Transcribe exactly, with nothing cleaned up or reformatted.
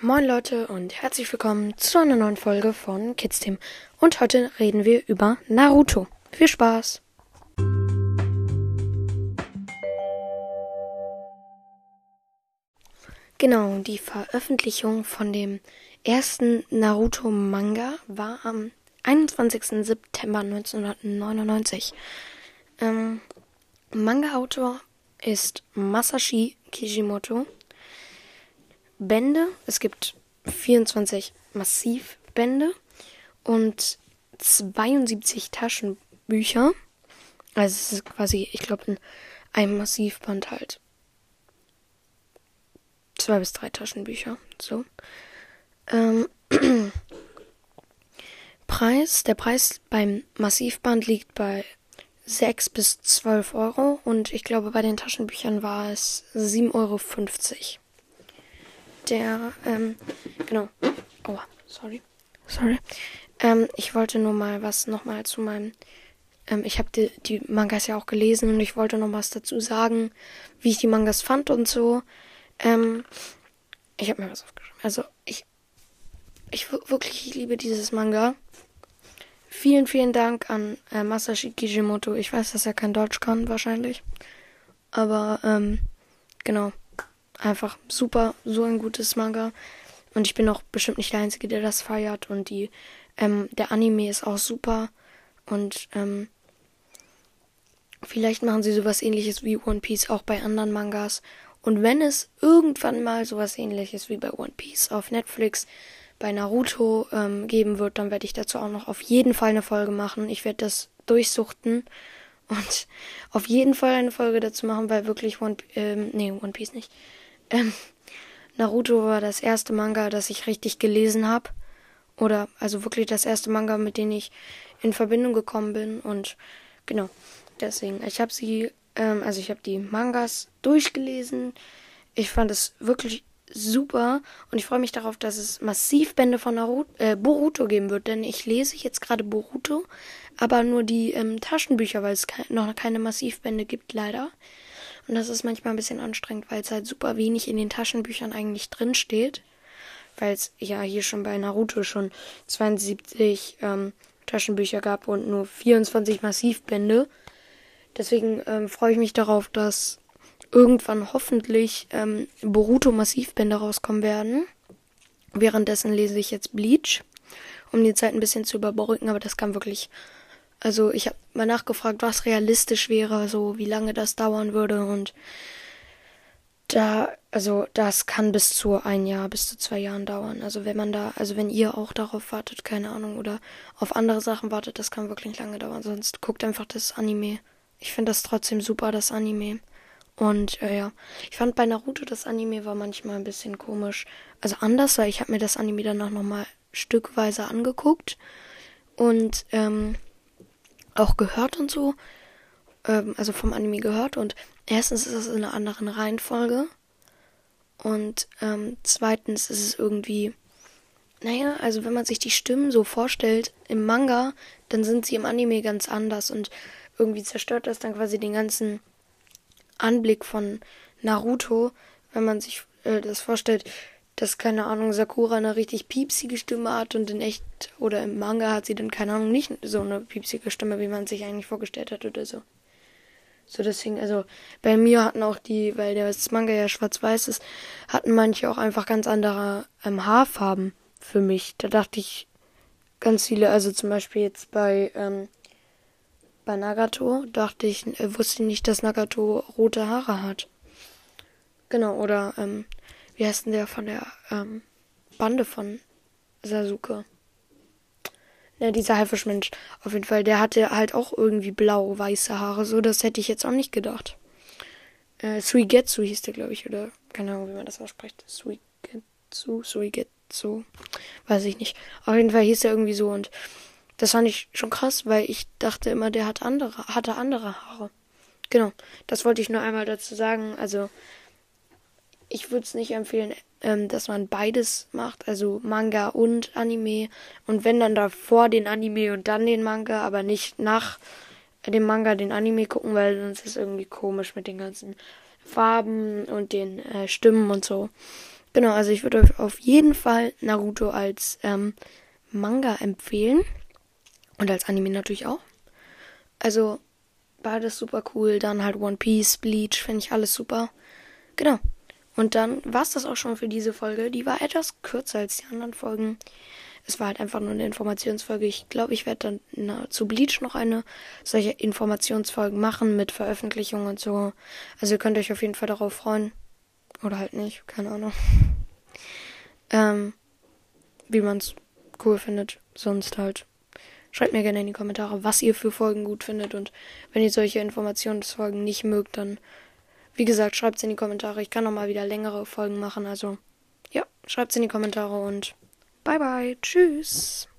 Moin Leute und herzlich willkommen zu einer neuen Folge von Kids Team. Und heute reden wir über Naruto. Viel Spaß! Genau, die Veröffentlichung von dem ersten Naruto-Manga war am einundzwanzigsten September neunzehnhundertneunundneunzig. Ähm, Manga-Autor ist Masashi Kishimoto. Bände, es gibt vierundzwanzig Massivbände und zweiundsiebzig Taschenbücher. Also es ist quasi, ich glaube, in einem Massivband halt zwei bis drei Taschenbücher. So. Ähm, Preis, der Preis beim Massivband liegt bei sechs bis zwölf Euro und ich glaube, bei den Taschenbüchern war es sieben Euro fünfzig. Der, ähm, genau. Oh, sorry. Sorry. Ähm, ich wollte nur mal was nochmal zu meinem, ähm, ich habe die, die Mangas ja auch gelesen und ich wollte noch was dazu sagen, wie ich die Mangas fand und so. Ähm, ich habe mir was aufgeschrieben. Also, ich, ich wirklich, ich liebe dieses Manga. Vielen, vielen Dank an äh, Masashi Kishimoto. Ich weiß, dass er kein Deutsch kann, wahrscheinlich. Aber, ähm, genau. Einfach super, so ein gutes Manga. Und ich bin auch bestimmt nicht der Einzige, der das feiert. Und die, ähm, der Anime ist auch super. Und ähm, vielleicht machen sie sowas ähnliches wie One Piece auch bei anderen Mangas. Und wenn es irgendwann mal sowas ähnliches wie bei One Piece auf Netflix bei Naruto ähm, geben wird, dann werde ich dazu auch noch auf jeden Fall eine Folge machen. Ich werde das durchsuchten und auf jeden Fall eine Folge dazu machen, weil wirklich One, ähm, nee, One Piece nicht. Ähm, Naruto war das erste Manga, das ich richtig gelesen habe. Oder also wirklich das erste Manga, mit dem ich in Verbindung gekommen bin. Und genau, deswegen. Ich habe sie, ähm, also ich habe die Mangas durchgelesen. Ich fand es wirklich super. Und ich freue mich darauf, dass es Massivbände von Naruto, äh, Boruto geben wird. Denn ich lese jetzt gerade Boruto, aber nur die ähm, Taschenbücher, weil es ke- noch keine Massivbände gibt, leider. Und das ist manchmal ein bisschen anstrengend, weil es halt super wenig in den Taschenbüchern eigentlich drin steht. Weil es ja hier schon bei Naruto schon zweiundsiebzig ähm, Taschenbücher gab und nur vierundzwanzig Massivbände. Deswegen ähm, freue ich mich darauf, dass irgendwann hoffentlich ähm, Boruto Massivbände rauskommen werden. Währenddessen lese ich jetzt Bleach, um die Zeit ein bisschen zu überbrücken, aber das kann wirklich... Also ich habe mal nachgefragt, was realistisch wäre, so wie lange das dauern würde und da, also das kann bis zu ein Jahr, bis zu zwei Jahren dauern. Also wenn man da, also wenn ihr auch darauf wartet, keine Ahnung, oder auf andere Sachen wartet, das kann wirklich lange dauern. Sonst guckt einfach das Anime. Ich finde das trotzdem super, das Anime. Und äh, ja, ich fand bei Naruto das Anime war manchmal ein bisschen komisch. Also anders, weil ich habe mir das Anime danach nochmal stückweise angeguckt und ähm, auch gehört und so, ähm, also vom Anime gehört und erstens ist es in einer anderen Reihenfolge und ähm, zweitens ist es irgendwie, naja, also wenn man sich die Stimmen so vorstellt im Manga, dann sind sie im Anime ganz anders und irgendwie zerstört das dann quasi den ganzen Anblick von Naruto, wenn man sich äh, das vorstellt, dass, keine Ahnung, Sakura eine richtig piepsige Stimme hat und in echt oder im Manga hat sie dann, keine Ahnung, nicht so eine piepsige Stimme, wie man sich eigentlich vorgestellt hat oder so. So deswegen, also bei mir hatten auch die, weil das Manga ja schwarz-weiß ist, hatten manche auch einfach ganz andere ähm, Haarfarben für mich. Da dachte ich ganz viele, also zum Beispiel jetzt bei, ähm, bei Nagato, dachte ich, äh, wusste ich nicht, dass Nagato rote Haare hat. Genau, oder, ähm, wie heißt denn der von der ähm, Bande von Sasuke? Ne, dieser Haifischmensch. Auf jeden Fall, der hatte halt auch irgendwie blau-weiße Haare. So, das hätte ich jetzt auch nicht gedacht. Äh, Suigetsu hieß der, glaube ich, oder keine Ahnung, wie man das ausspricht. Suigetsu, Suigetsu. Weiß ich nicht. Auf jeden Fall hieß der irgendwie so und das fand ich schon krass, weil ich dachte immer, der hat andere, hatte andere Haare. Genau, das wollte ich nur einmal dazu sagen. Also, ich würde es nicht empfehlen, ähm, dass man beides macht, also Manga und Anime. Und wenn dann davor den Anime und dann den Manga, aber nicht nach dem Manga den Anime gucken, weil sonst ist es irgendwie komisch mit den ganzen Farben und den äh, Stimmen und so. Genau, also ich würde euch auf jeden Fall Naruto als ähm, Manga empfehlen. Und als Anime natürlich auch. Also beides super cool. Dann halt One Piece, Bleach, finde ich alles super. Genau. Und dann war es das auch schon für diese Folge. Die war etwas kürzer als die anderen Folgen. Es war halt einfach nur eine Informationsfolge. Ich glaube, ich werde dann na, zu Bleach noch eine solche Informationsfolge machen mit Veröffentlichung und so. Also ihr könnt euch auf jeden Fall darauf freuen. Oder halt nicht, keine Ahnung. Ähm, wie man es cool findet. Sonst halt. Schreibt mir gerne in die Kommentare, was ihr für Folgen gut findet. Und wenn ihr solche Informationsfolgen nicht mögt, dann, wie gesagt, schreibt es in die Kommentare. Ich kann noch mal wieder längere Folgen machen. Also, ja, schreibt es in die Kommentare und bye bye. Tschüss.